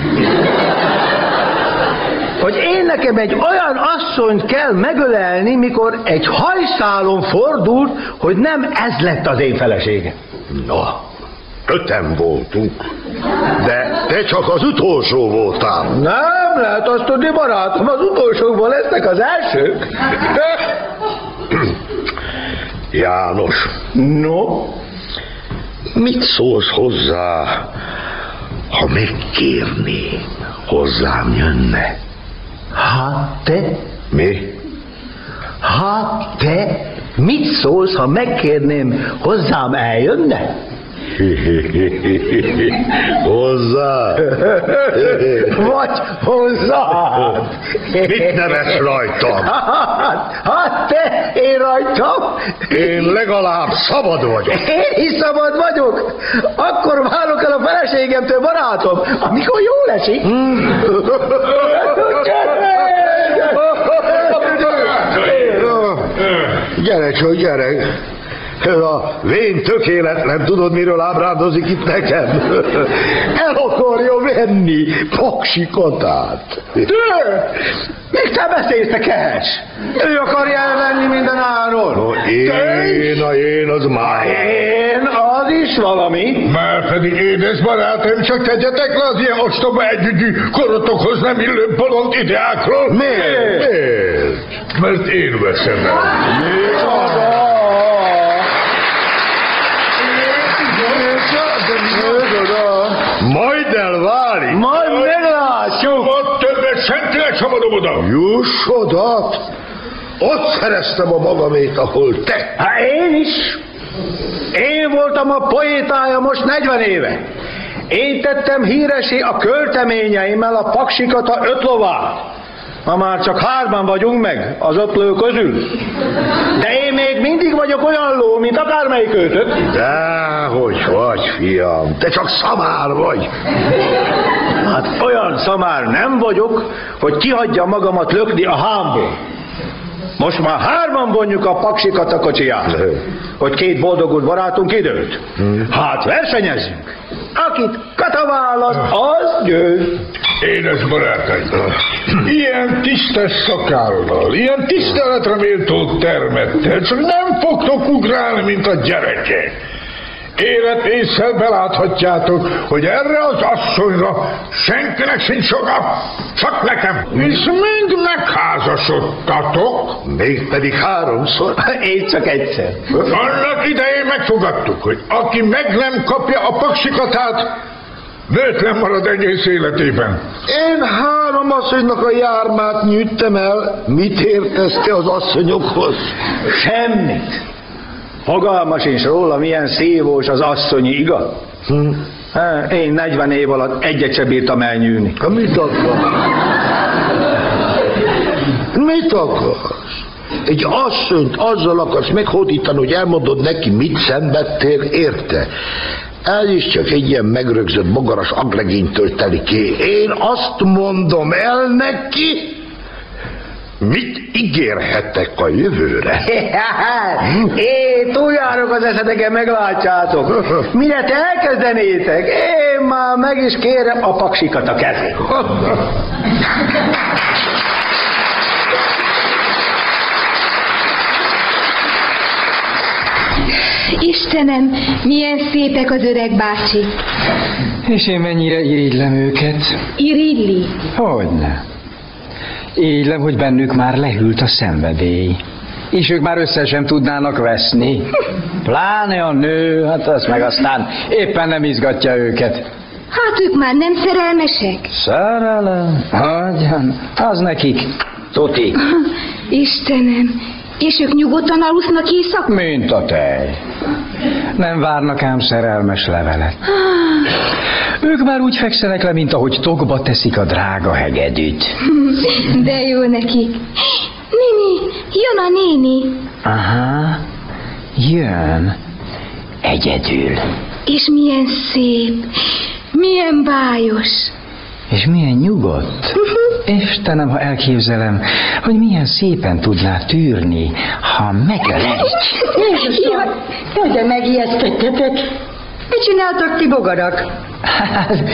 Hogy én nekem egy olyan asszonyt kell megölelni, mikor egy hajszálon fordult, hogy nem ez lett az én feleségem. No, 5-en voltunk, de te csak az utolsó voltál. Nem lehet azt tudni, barátom, az utolsókból lesznek az elsők. János. No? Mit szólsz hozzá, ha megkérném, hozzám jönne? Hát te? Mi? Hát te? Mit szólsz, ha megkérném, hozzám eljönne? Hozzá? Vagy hozzá? Mit nevetsz rajtam? Hát te, én rajtam? Én legalább szabad vagyok. Én is szabad vagyok. Akkor várok el a feleségemtől, barátom, amikor jól esik. Gyere csak, gyere. Ez a vén tökéletlen, tudod, miről ábrándozik itt nekem? El akarja venni Paksi Katát. Még te beszélsz, te kehess? Ő akarja elvenni minden áron. No, én az már. Én az is valami. Már pedig édes barátom, csak tegyetek le az ilyen ostoba együgyű korotokhoz nem illő bolond ideákról. Miért? Mert én veszem el. Majd elválik. Majd meglátjuk. Ott többet sentileg szabadom oda. Juss oda. Ott szereztem a magamét, ahol te. Hát én is. Én voltam a poétája most 40 éve. Én tettem híressé a költeményeimmel a Paksi Kata 5 lovát. Ma már csak 3-an vagyunk meg az 5 ló közül. De én még mindig vagyok olyan ló, mint akármelyik őtök. Dehogy vagy, fiam, te csak szamár vagy. Hát olyan szamár nem vagyok, hogy kihagyja magamat lökni a hámból. most már 3 vonjuk a paksikat a kocsiját, hogy 2 boldogult barátunk időt. Hát versenyezzünk. Akit kata választ, az győz. Édes barátaim, ilyen tisztes szakállal, ilyen tiszteletre méltó termettel, csak nem fogtok ugrálni, mint a gyerekek. Élet ésszel beláthatjátok, hogy erre az asszonyra senkinek sincs joga, csak nekem. És mind megházasodtatok. Mégpedig 3-szor. Én csak egyszer. Annak idején megfogadtuk, hogy aki meg nem kapja a paksikatát, nőtlen marad egész életében. Én 3 asszonynak a jármát nyűjtem el. Mit értesz te az asszonyokhoz? Semmit. Fogalma sincs róla, milyen szívós az asszonyi, igaz? Én 40 év alatt egyet sem bírtam elnyűni. Mit akarsz? Mit akarsz? Egy asszonyt azzal akarsz meghódítani, hogy elmondod neki, mit szenvedtél érte. Ez is csak egy ilyen megrögzött bogaras aglegénytől telik ki. Én azt mondom el neki, mit ígérhetek a jövőre? Én túljárok az eszeteken, meglátjátok. Mire te elkezdenétek, én már meg is kérem a paksikat a kezét. Istenem, milyen szépek az öreg bácsi. És én mennyire irigylem őket. Irigyli? Hogyne. Irigylem, hogy bennük már lehűlt a szenvedély. És ők már össze sem tudnának veszni. Pláne a nő, hát az meg aztán éppen nem izgatja őket. Hát ők már nem szerelmesek? Szerelem? Hogyan? Az nekik. Tuti. Istenem, és ők nyugodtan alusznak éjszaka? Mint a tej. Nem várnak ám szerelmes levelet. Ők már úgy fekszenek le, mint ahogy tokba teszik a drága hegedűt. De jó nekik. Néni, jön a néni. Aha, jön. Egyedül. És milyen szép, milyen bájos. És milyen nyugodt. Istenem, ha elképzelem, hogy milyen szépen tudná tűrni, ha meglejt. Jaj, de megijesztettetek. Mit csináltok ti bogarak? Hát,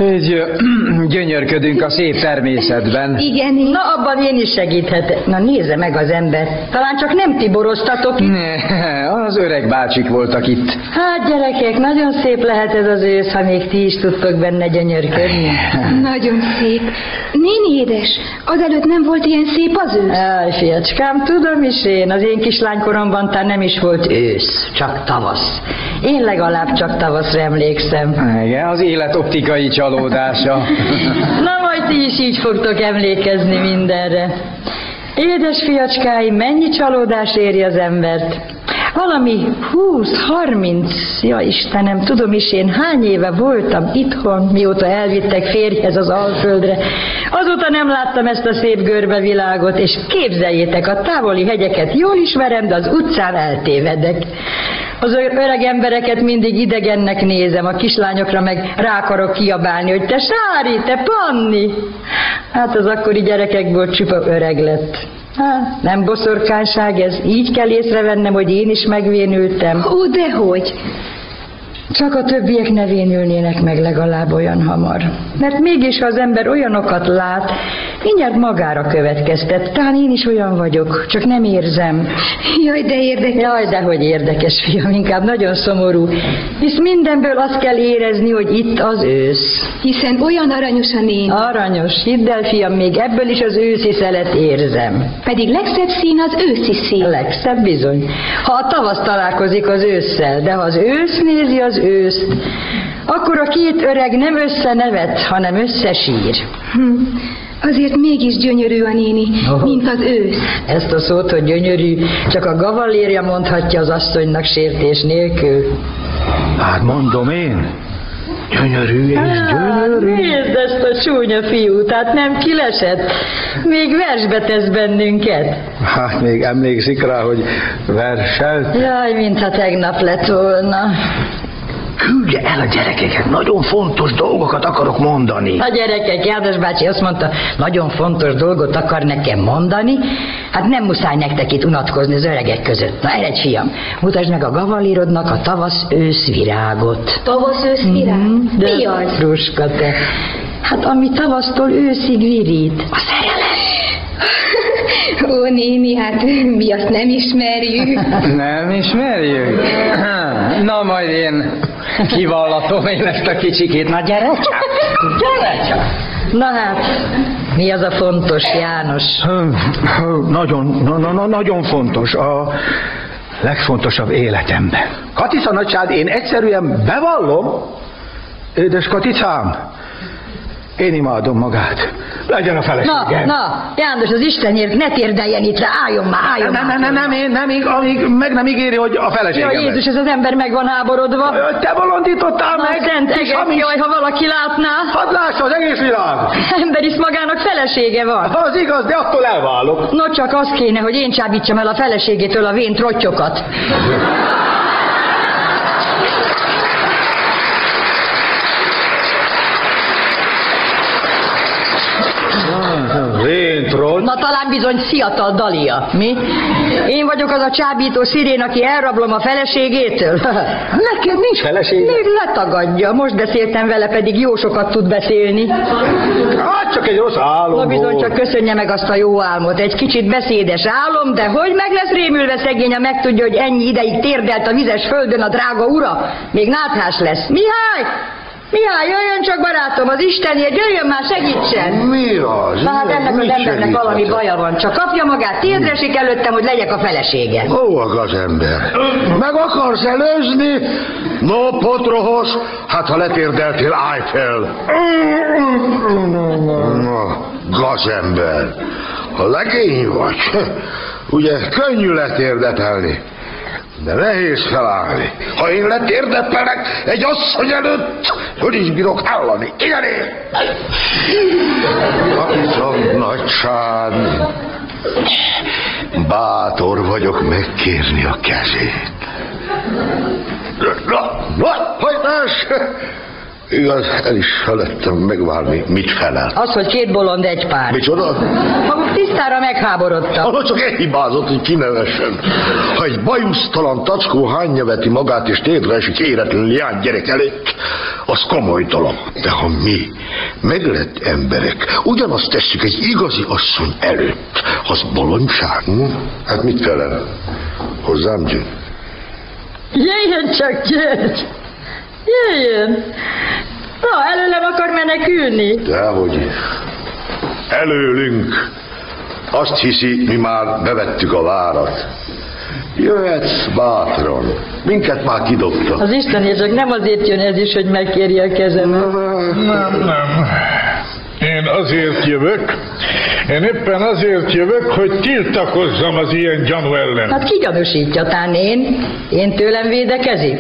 gyönyörködünk a szép természetben. Igen. Na, abban én is segíthetek. Na, nézze meg az ember. Talán csak nem tiboroztatok. Ne, az öreg bácsik voltak itt. Hát, gyerekek, nagyon szép lehet ez az ősz, ha még ti is tudtok benne gyönyörködni. Nagyon szép. Néni édes, azelőtt nem volt ilyen szép az ősz? Áj, fiacskám, tudom is én. Az én kislánykoromban talán nem is volt ősz, csak tavasz. Én legalább csak tavaszra emlékszem. Igen, az élet optikai csalódása. Na, majd ti is így fogtok emlékezni mindenre. Édes fiacskáim, mennyi csalódás éri az embert. Valami 20-30, ja Istenem, tudom is én hány éve voltam itthon, mióta elvittek férjhez az Alföldre. Azóta nem láttam ezt a szép görbe világot, és képzeljétek, a távoli hegyeket jól ismerem, de az utcán eltévedek. Az öreg embereket mindig idegennek nézem, a kislányokra meg rá akarok kiabálni, hogy te Sári, te Panni. Hát az akkori gyerekekből csupa öreg lett. Hát, nem boszorkányság ez, így kell észrevennem, hogy én is megvénültem. Ó, dehogy! Csak a többiek ne vénülnének meg legalább olyan hamar. Mert mégis, ha az ember olyanokat lát, mindjárt magára következtet. Talán én is olyan vagyok, csak nem érzem. Jaj, de érdekes. Jaj, de hogy érdekes, fiam, inkább nagyon szomorú. Hisz mindenből azt kell érezni, hogy itt az ősz. Hiszen olyan aranyos a néni. Aranyos, hidd el, fiam, még ebből is az őszi szelet érzem. Pedig legszebb szín az őszi szín. Legszebb bizony. Ha a tavasz találkozik az ősszel, de ha az ősz nézi az őszt, akkor a két öreg nem összenevet, hanem összesír. Azért mégis gyönyörű a néni, mint az ősz. Ezt a szót, hogy gyönyörű, csak a gavalérja mondhatja az asszonynak sértés nélkül. Hát mondom én, gyönyörű és gyönyörű. Nézd ezt a csúnya fiút, hát nem kilesett. Még versbe tesz bennünket. Hát még emlékszik rá, hogy verselt. Jaj, mintha tegnap lett volna. Küldje el a gyerekeket, nagyon fontos dolgokat akarok mondani. A gyerekek, János bácsi azt mondta, nagyon fontos dolgot akar nekem mondani. Hát nem muszáj nektek itt unatkozni az öregek között. Na eredj, fiam, mutasd meg a gavalírodnak a tavasz-ősz virágot. Tavasz-ősz virág? Mi az? Druska, te. Hát ami tavasztól őszig virít. A szerelem. Ó, néni, hát mi azt nem ismerjük. Nem ismerjük? Na, majd én kivallatom én ezt a kicsikét. Na, gyere csak! Gyere csak! Na hát, mi az a fontos, János? Nagyon fontos. A legfontosabb életemben. Katica nagysád, én egyszerűen bevallom, édes Katicám, én imádom magát. Legyen a feleségem. Na, János, az Istenért ne térdeljen itt le, álljon már. Nem ígéri, hogy a feleségem. Ja, Jézus, ez az ember meg van háborodva. Te bolondítottál meg. Szent egész, jaj, ha valaki látná. Hadd lássa az egész világ. Ember is magának felesége van. Az igaz, de attól elválok. No, csak az kéne, hogy én csábítsam el a feleségétől a vén trottyokat. Na talán bizony Sziatal Dalia, mi? Én vagyok az a csábító szirén, aki elrablom a feleségétől? Nekem nincs felesége. Még letagadja, most beszéltem vele, pedig jó sokat tud beszélni. Hát csak egy rossz álom. Na bizony, csak köszönje meg azt a jó álmot. Egy kicsit beszédes álom, de hogy meg lesz rémülve szegény, megtudja, hogy ennyi ideig térdelt a vizes földön a drága ura? Még náthás lesz. Mihály, jöjjön csak barátom, az Istenért, jöjjön már, segítsen! Mi az? Na hát ennek az embernek valami baja van, csak kapja magát, térdre esik előttem, hogy legyek a felesége. Ó, a gazember. Meg akarsz előzni? No, potrohos, hát ha letérdeltél, állj fel. Na, gazember, ha legény vagy, ugye könnyű letérdetelni. De nehéz felállni. Ha én letérdepelek egy asszony előtt, hogy is bírok állani. Igen én! Kapica nagyság, bátor vagyok megkérni a kezét. Na, hajtás! Igaz, el is felettem megvárni, mit felel. Az, hogy két bolond egy pár. Micsoda? Maguk tisztára megháborodtak. Ahol csak elhibázott, hogy kinevessen. Ha egy bajusztalan tacskó hányja veti magát és térdre esik éretlen leány gyerek előtt, az komoly dolog. De ha mi, meglett emberek, ugyanazt tesszük egy igazi asszony előtt, az bolondság. Hát mit felel? Hozzám jön. Jöjjön csak, gyergy! Jöjjön! Na, előlem akar menekülni? Dehogy. Előlünk. Azt hiszi, mi már bevettük a várat. Jöhetsz bátran. Minket már kidobta. Az Istenért csak nem azért jön ez is, hogy megkérje a kezemet. Nem. Én azért jövök. Én éppen azért jövök, hogy tiltakozzam az ilyen gyanú ellen. Hát ki gyanúsítja, tán én? Én tőlem védekezik?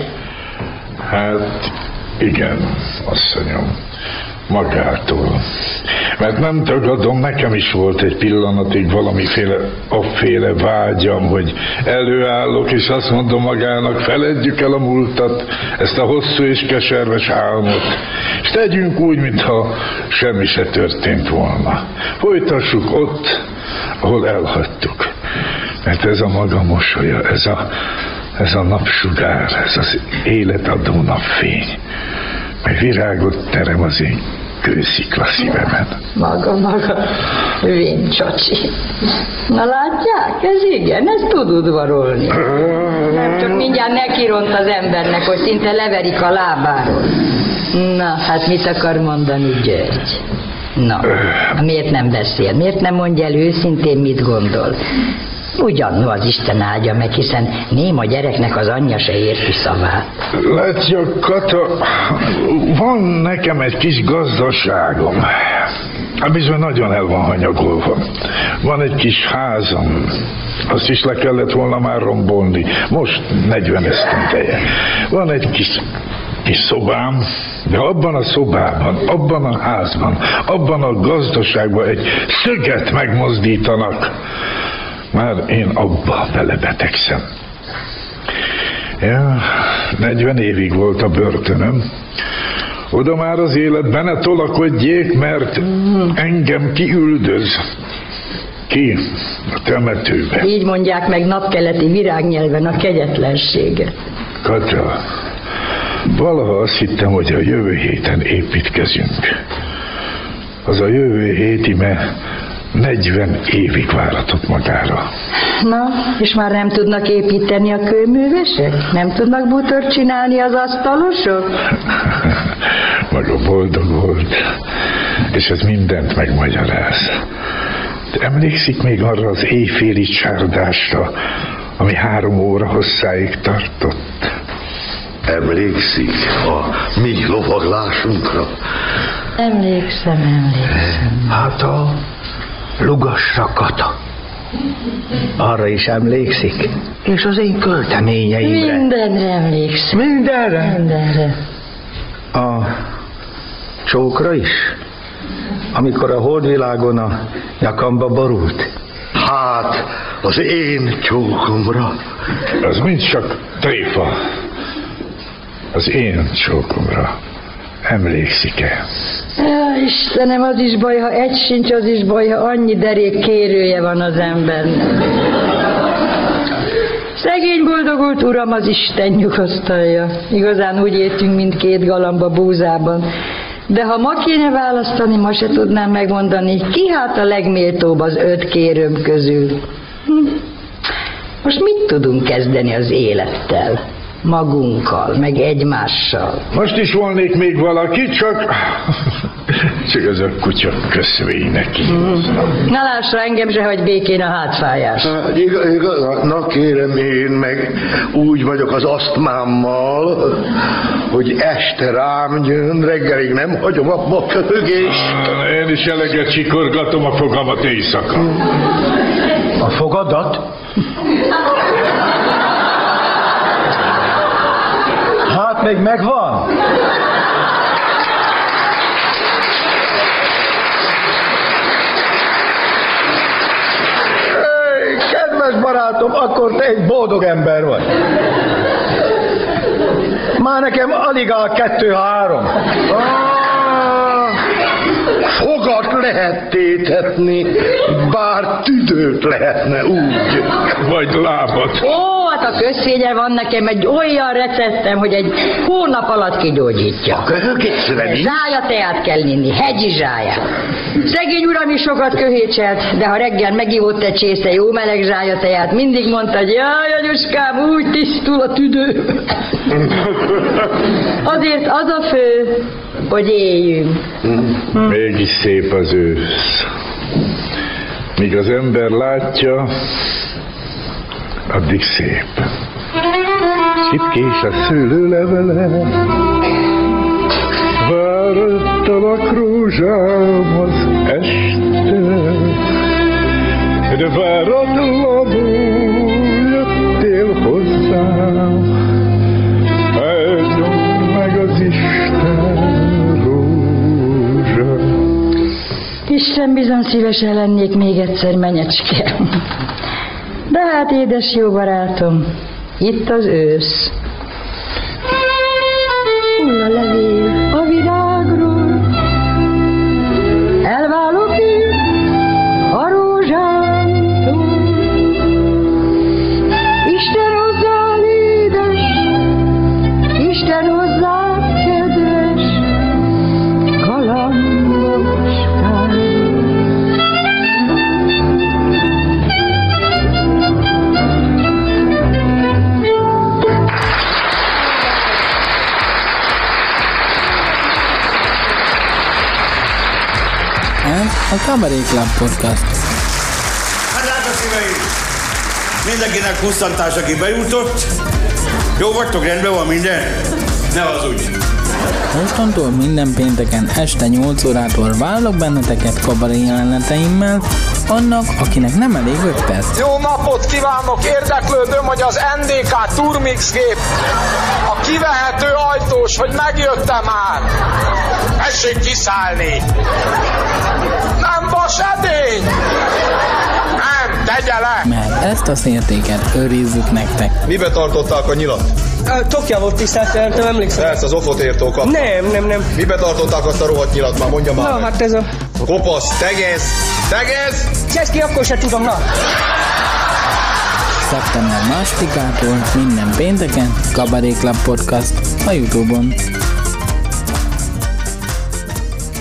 Hát igen, asszonyom, magától. Mert nem tagadom, nekem is volt egy pillanatig valamiféle afféle vágyam, hogy előállok, és azt mondom magának, feledjük el a múltat, ezt a hosszú és keserves álmot, és tegyünk úgy, mintha semmi se történt volna. Folytassuk ott, ahol elhagytuk. Mert ez a maga mosolya, ez a napsugár, ez az életadó napfény, meg virágot terem az én kőszikla szívemen. Maga, vén csacsi. Na látják, ez igen, ez tud udvarolni. Nem csak mindjárt nekiront az embernek, hogy szinte leverik a lábáról. Na, hát mit akar mondani, György? Na, miért nem beszél? Miért nem mondja el őszintén, mit gondol? Ugyan, az Isten áldja meg, hiszen néma gyereknek az anyja se érti szavát. Látja, Kata, van nekem egy kis gazdaságom. Bizony nagyon el van hanyagolva. Van egy kis házam, azt is le kellett volna már rombolni. Most 40 esztendeje. Van egy kis szobám, de abban a szobában, abban a házban, abban a gazdaságban egy szöget megmozdítanak. Már én abba belebetegszem. Ja, 40 évig volt a börtönöm. Oda már az életben ne tolakodjék, mert engem kiüldöz. Ki? A temetőbe. Így mondják meg napkeleti virágnyelven a kegyetlenséget. Kata, valaha azt hittem, hogy a jövő héten építkezünk. Az a jövő hét ime 40 évig váratott magára. Na, és már nem tudnak építeni a kőművesek? Nem tudnak bútort csinálni az asztalosok? Maga boldog volt, és ez mindent megmagyaráz. De emlékszik még arra az éjféli csárdásra, ami 3 óra hosszáig tartott? Emlékszik a mi lovaglásunkra? Emlékszem. Hát a Lugasra Kata. Arra is emlékszik? És az én költeményeimre. Mindenre emlékszem. Mindenre? Mindenre. A csókra is? Amikor a holdvilágon a nyakamba borult? Hát, az én csókomra. Az mind csak tréfa. Az én csókomra. Emlékszik-e? Ja, Istenem, az is baj, ha egy sincs, az is baj, ha annyi derék kérője van az embernek. Szegény boldogult uram, az Isten nyugasztalja. Igazán úgy éltünk, mint 2 galamba búzában. De ha ma kéne választani, ma se tudnám megmondani, ki hát a legméltóbb az 5 kérőm közül. Most mit tudunk kezdeni az élettel? Magunkkal, meg egymással. Most is volnék még valaki, csak ez a kutya köszvény neki. Na lássa, engem se hagy békén a hátfájás. Na kérem, én meg úgy vagyok az asztmámmal, hogy este rám jön, reggelig nem hagyom abba a köhögést. Én is eleget csikorgatom a fogamat éjszaka. A fogadat? Hát még megvan. Kedves barátom, akkor te egy boldog ember vagy. Már nekem alig áll 2-3. Fogat lehet tétetni, bár tüdőt lehetne úgy. Vagy lábat. Ó, hát a közszégyen van nekem egy olyan receptem, hogy egy hónap alatt kigyógyítja. A köhögésre mi? Zsájateát kell inni, hegyi zsáját. Szegény uram is sokat köhécselt, de ha reggel megivott egy csésze jó meleg zsájateát, mindig mondta, hogy jaj, anyuskám, úgy tisztul a tüdő. Azért az a fő, hogy éljünk. Mégis szép az ősz. Míg az ember látja, addig szép. Csipkés a szőlőlevele, várattalak rózsám az este, de váratlanul jöttél hozzám, elnyom meg az Isten rózsa. Isten bizony szívesen lennék még egyszer, menyecske. De hát édes jó barátom, itt az ősz. Hull a levél a virágról, elválok én a rózsámtól. Isten hozzá édes, Isten hozzá kedves, kalandoskám. Ez a Kabaré Club Podcast. Hát drága szíveim! Mindenkinek kusszantás, aki bejutott. Jó vagytok, rendben van minden? Ne hazudj! Mostantól minden pénteken este 8 órától várlak benneteket kabaré jeleneteimmel, annak, akinek nem elég 5 perc. Jó napot kívánok! Érdeklődöm, hogy az NDK Turmix gép a kivehető ajtós, hogy megjött-e már? Tessék kiszállni! Nem vas edény! Nem, tegye le! Mert ezt a szértéket őrizzük nektek. Mibe tartották a nyilat? Tokja volt tisztelt, nem emlékszem. Persze, az ofotértól kapta. Nem. Mibe tartották azt a rohadt nyilat már, mondja már. Na, hát ez a... Kopasz, tegez! Csesz ki, akkor se tudom, na. Szeptember 2-ától minden pénteken Kabaré Club Podcast a YouTube-on.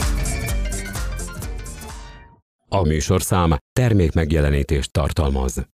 A műsorszám termékmegjelenítést tartalmaz.